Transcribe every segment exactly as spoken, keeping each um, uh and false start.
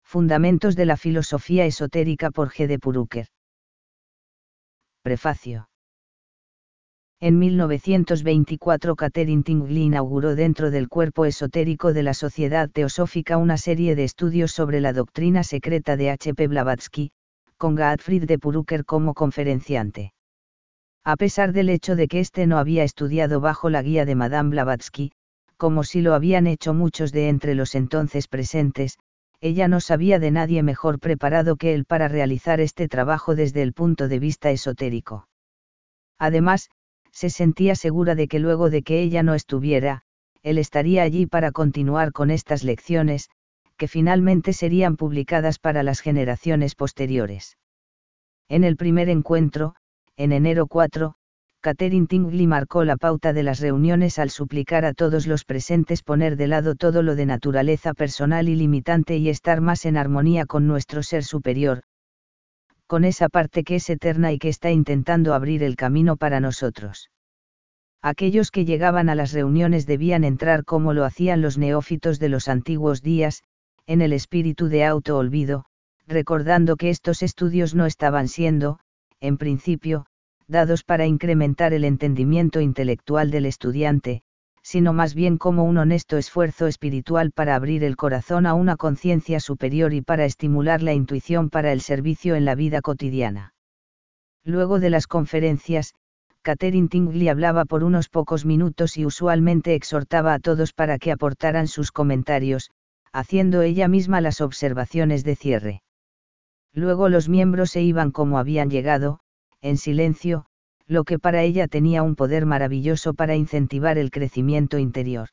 Fundamentos de la filosofía esotérica por G. de Purucker. Prefacio. En mil novecientos veinticuatro Catherine Tingley inauguró dentro del cuerpo esotérico de la Sociedad Teosófica una serie de estudios sobre la doctrina secreta de H. P. Blavatsky, con Gottfried de Purucker como conferenciante. A pesar del hecho de que éste no había estudiado bajo la guía de Madame Blavatsky, como si lo habían hecho muchos de entre los entonces presentes, ella no sabía de nadie mejor preparado que él para realizar este trabajo desde el punto de vista esotérico. Además, se sentía segura de que luego de que ella no estuviera, él estaría allí para continuar con estas lecciones, que finalmente serían publicadas para las generaciones posteriores. En el primer encuentro, en enero cuatro, Catherine Tingley marcó la pauta de las reuniones al suplicar a todos los presentes poner de lado todo lo de naturaleza personal y limitante y estar más en armonía con nuestro ser superior, con esa parte que es eterna y que está intentando abrir el camino para nosotros. Aquellos que llegaban a las reuniones debían entrar como lo hacían los neófitos de los antiguos días, en el espíritu de auto-olvido, recordando que estos estudios no estaban siendo, en principio, dados para incrementar el entendimiento intelectual del estudiante, sino más bien como un honesto esfuerzo espiritual para abrir el corazón a una conciencia superior y para estimular la intuición para el servicio en la vida cotidiana. Luego de las conferencias, Catherine Tingley hablaba por unos pocos minutos y usualmente exhortaba a todos para que aportaran sus comentarios, haciendo ella misma las observaciones de cierre. Luego los miembros se iban como habían llegado, en silencio, lo que para ella tenía un poder maravilloso para incentivar el crecimiento interior.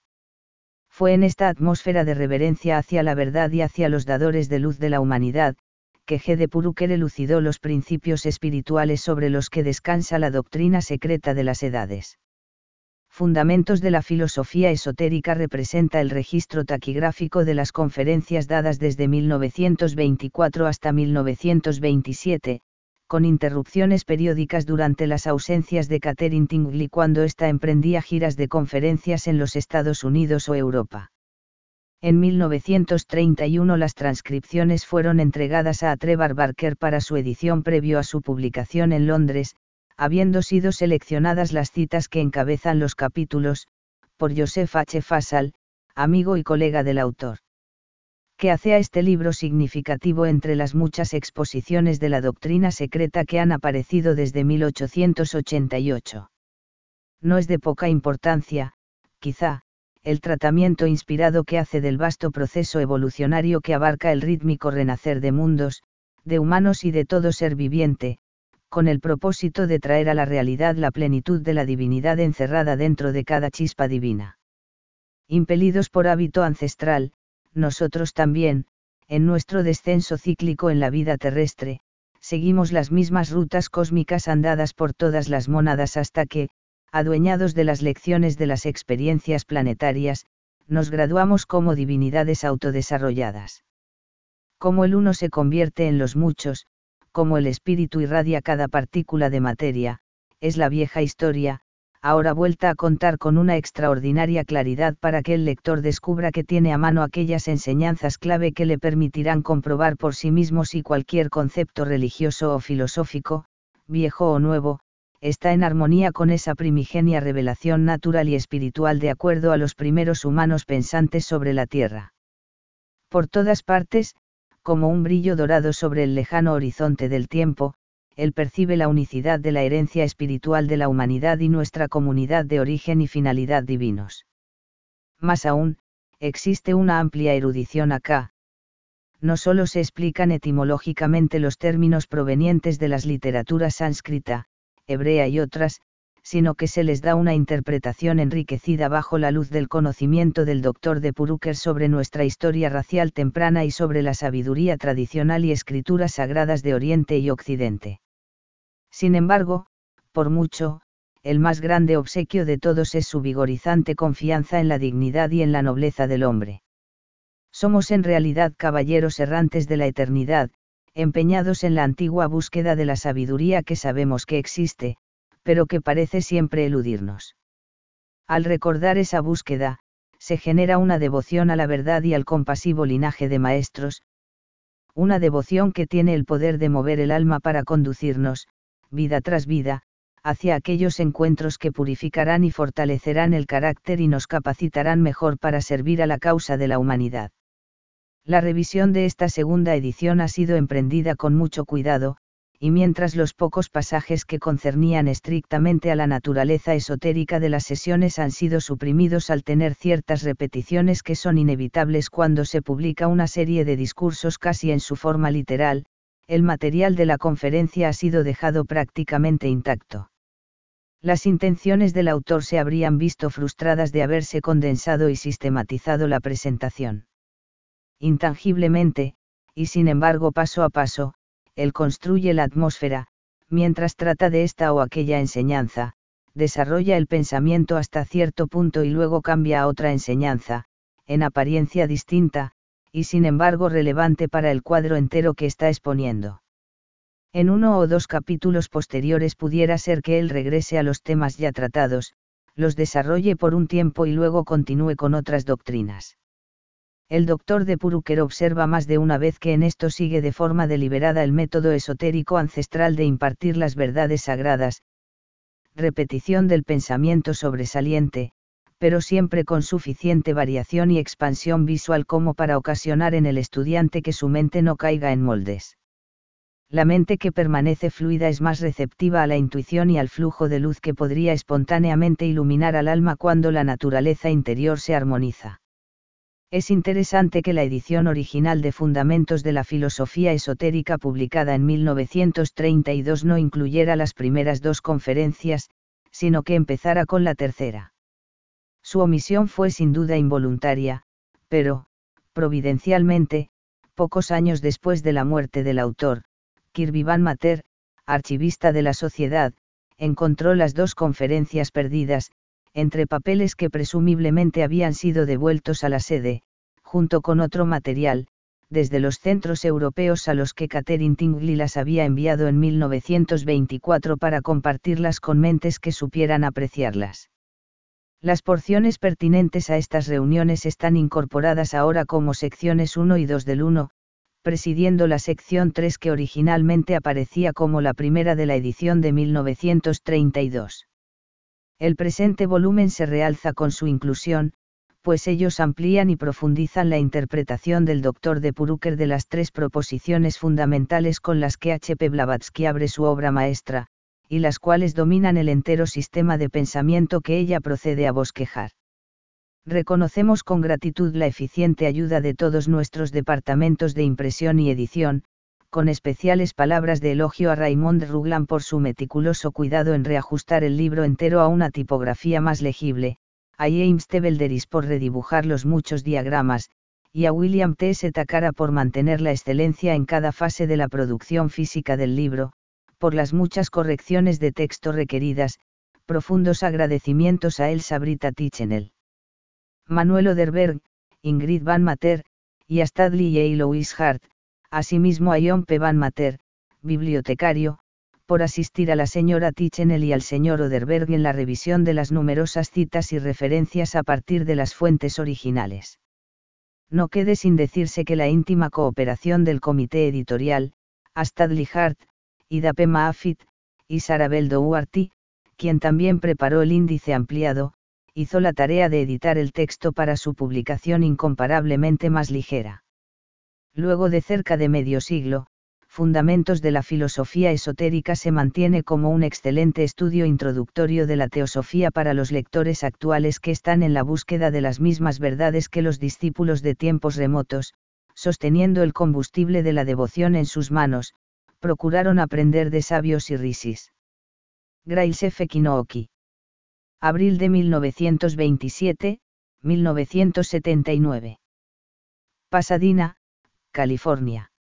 Fue en esta atmósfera de reverencia hacia la verdad y hacia los dadores de luz de la humanidad, que G. de Purucker elucidó los principios espirituales sobre los que descansa la doctrina secreta de las edades. Fundamentos de la filosofía esotérica representa el registro taquigráfico de las conferencias dadas desde mil novecientos veinticuatro hasta mil novecientos veintisiete, con interrupciones periódicas durante las ausencias de Catherine Tingley cuando ésta emprendía giras de conferencias en los Estados Unidos o Europa. En mil novecientos treinta y uno las transcripciones fueron entregadas a Trevor Barker para su edición previo a su publicación en Londres, habiendo sido seleccionadas las citas que encabezan los capítulos, por Joseph H. Fassal, amigo y colega del autor. Que hace a este libro significativo entre las muchas exposiciones de la doctrina secreta que han aparecido desde mil ochocientos ochenta y ocho. No es de poca importancia, quizá, el tratamiento inspirado que hace del vasto proceso evolucionario que abarca el rítmico renacer de mundos, de humanos y de todo ser viviente, con el propósito de traer a la realidad la plenitud de la divinidad encerrada dentro de cada chispa divina. Impelidos por hábito ancestral, nosotros también, en nuestro descenso cíclico en la vida terrestre, seguimos las mismas rutas cósmicas andadas por todas las mónadas hasta que, adueñados de las lecciones de las experiencias planetarias, nos graduamos como divinidades autodesarrolladas. Como el uno se convierte en los muchos, como el espíritu irradia cada partícula de materia, es la vieja historia, ahora vuelta a contar con una extraordinaria claridad para que el lector descubra que tiene a mano aquellas enseñanzas clave que le permitirán comprobar por sí mismo si cualquier concepto religioso o filosófico, viejo o nuevo, está en armonía con esa primigenia revelación natural y espiritual de acuerdo a los primeros humanos pensantes sobre la tierra. Por todas partes, como un brillo dorado sobre el lejano horizonte del tiempo, él percibe la unicidad de la herencia espiritual de la humanidad y nuestra comunidad de origen y finalidad divinos. Más aún, existe una amplia erudición acá. No solo se explican etimológicamente los términos provenientes de las literaturas sánscrita, hebrea y otras, sino que se les da una interpretación enriquecida bajo la luz del conocimiento del doctor de Purucker sobre nuestra historia racial temprana y sobre la sabiduría tradicional y escrituras sagradas de Oriente y Occidente. Sin embargo, por mucho, el más grande obsequio de todos es su vigorizante confianza en la dignidad y en la nobleza del hombre. Somos en realidad caballeros errantes de la eternidad, empeñados en la antigua búsqueda de la sabiduría que sabemos que existe, pero que parece siempre eludirnos. Al recordar esa búsqueda, se genera una devoción a la verdad y al compasivo linaje de maestros, una devoción que tiene el poder de mover el alma para conducirnos, vida tras vida, hacia aquellos encuentros que purificarán y fortalecerán el carácter y nos capacitarán mejor para servir a la causa de la humanidad. La revisión de esta segunda edición ha sido emprendida con mucho cuidado, y mientras los pocos pasajes que concernían estrictamente a la naturaleza esotérica de las sesiones han sido suprimidos al tener ciertas repeticiones que son inevitables cuando se publica una serie de discursos casi en su forma literal, el material de la conferencia ha sido dejado prácticamente intacto. Las intenciones del autor se habrían visto frustradas de haberse condensado y sistematizado la presentación. Intangiblemente, y sin embargo paso a paso, él construye la atmósfera, mientras trata de esta o aquella enseñanza, desarrolla el pensamiento hasta cierto punto y luego cambia a otra enseñanza, en apariencia distinta, y sin embargo relevante para el cuadro entero que está exponiendo. En uno o dos capítulos posteriores pudiera ser que él regrese a los temas ya tratados, los desarrolle por un tiempo y luego continúe con otras doctrinas. El doctor de Puruker observa más de una vez que en esto sigue de forma deliberada el método esotérico ancestral de impartir las verdades sagradas, repetición del pensamiento sobresaliente, pero siempre con suficiente variación y expansión visual como para ocasionar en el estudiante que su mente no caiga en moldes. La mente que permanece fluida es más receptiva a la intuición y al flujo de luz que podría espontáneamente iluminar al alma cuando la naturaleza interior se armoniza. Es interesante que la edición original de Fundamentos de la Filosofía Esotérica publicada en mil novecientos treinta y dos no incluyera las primeras dos conferencias, sino que empezara con la tercera. Su omisión fue sin duda involuntaria, pero, providencialmente, pocos años después de la muerte del autor, Kirby Van Mater, archivista de la sociedad, encontró las dos conferencias perdidas, entre papeles que presumiblemente habían sido devueltos a la sede, junto con otro material, desde los centros europeos a los que Catherine Tingley las había enviado en mil novecientos veinticuatro para compartirlas con mentes que supieran apreciarlas. Las porciones pertinentes a estas reuniones están incorporadas ahora como secciones uno y dos del uno, presidiendo la sección tres que originalmente aparecía como la primera de la edición de mil novecientos treinta y dos. El presente volumen se realza con su inclusión, pues ellos amplían y profundizan la interpretación del doctor de Puruker de las tres proposiciones fundamentales con las que H. P. Blavatsky abre su obra maestra, y las cuales dominan el entero sistema de pensamiento que ella procede a bosquejar. Reconocemos con gratitud la eficiente ayuda de todos nuestros departamentos de impresión y edición, con especiales palabras de elogio a Raymond Ruglan por su meticuloso cuidado en reajustar el libro entero a una tipografía más legible, a James T. Belderis por redibujar los muchos diagramas, y a William T. S. Takara por mantener la excelencia en cada fase de la producción física del libro, por las muchas correcciones de texto requeridas, profundos agradecimientos a Elsa Britta Tichenel, Manuel Oderberg, Ingrid Van Mater, y a Studley y Louise Hart, asimismo a John P. Van Mater, bibliotecario, por asistir a la señora Tichenel y al señor Oderberg en la revisión de las numerosas citas y referencias a partir de las fuentes originales. No quede sin decirse que la íntima cooperación del comité editorial, a Studley Hart, Ida P. Maafit, y Sarabel Dougherty, quien también preparó el índice ampliado, hizo la tarea de editar el texto para su publicación incomparablemente más ligera. Luego de cerca de medio siglo, Fundamentos de la Filosofía Esotérica se mantiene como un excelente estudio introductorio de la teosofía para los lectores actuales que están en la búsqueda de las mismas verdades que los discípulos de tiempos remotos, sosteniendo el combustible de la devoción en sus manos, procuraron aprender de sabios y rishis. Grails F. Kinooki. Abril de mil novecientos veintisiete, mil novecientos setenta y nueve. Pasadena, California.